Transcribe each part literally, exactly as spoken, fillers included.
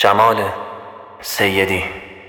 جمال سیدی.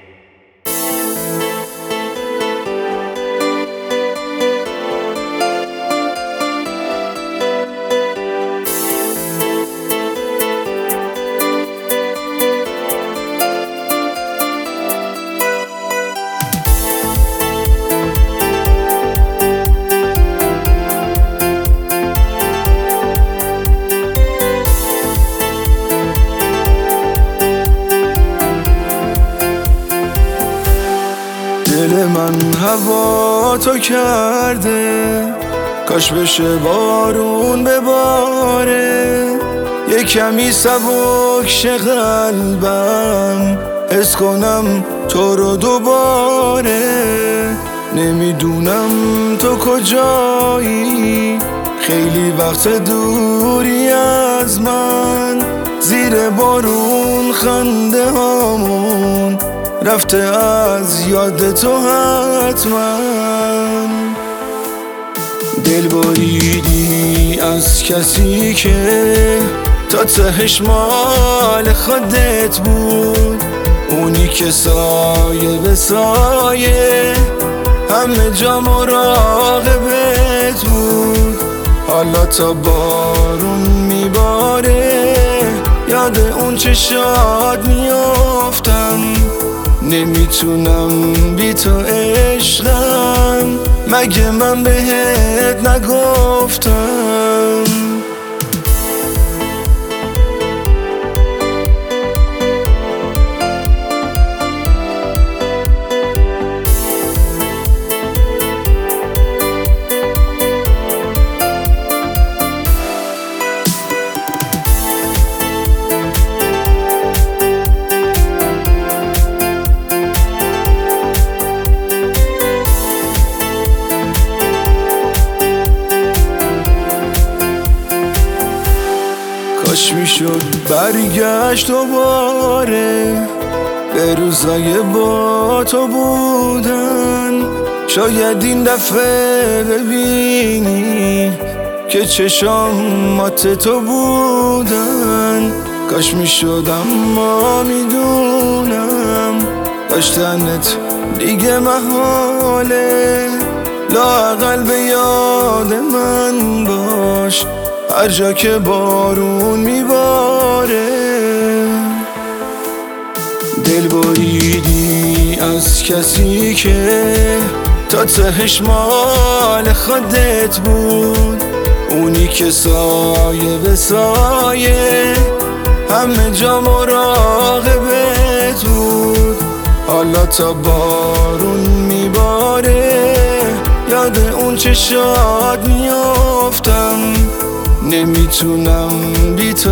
دل من هوا تو کرده، کاش بشه بارون بباره، یه کمی سبک شه قلبم، حس کنم تو رو دوباره. نمیدونم تو کجایی، خیلی وقت دوری از من، زیر بارون خنده هامون رفته از یاد تو حتما. دل بریدی از کسی که تا تهش مال خودت بود، اونی که سایه به سایه همه جا مراقبت بود. حالا تا بارون میباره یاد اون چشات میافتم، نمیتونم بی تو عشقم، مگه من بهت نگفتم؟ کاش میشد برگشت دوباره به روزای با تو بودن، شاید این دفعه ببینی که چشامات تو بودن. کاش میشد اما میدونم داشتنت دیگه محاله، لااقل به یاد من باش هر جا که بارون میباره. دل بریدی از کسی که تا تهش مال خودت بود، اونی که سایه به سایه همه جا مراقبت بود. حالا تا بارون میباره یاد اون چشات میافتم، نمیتونم بی تو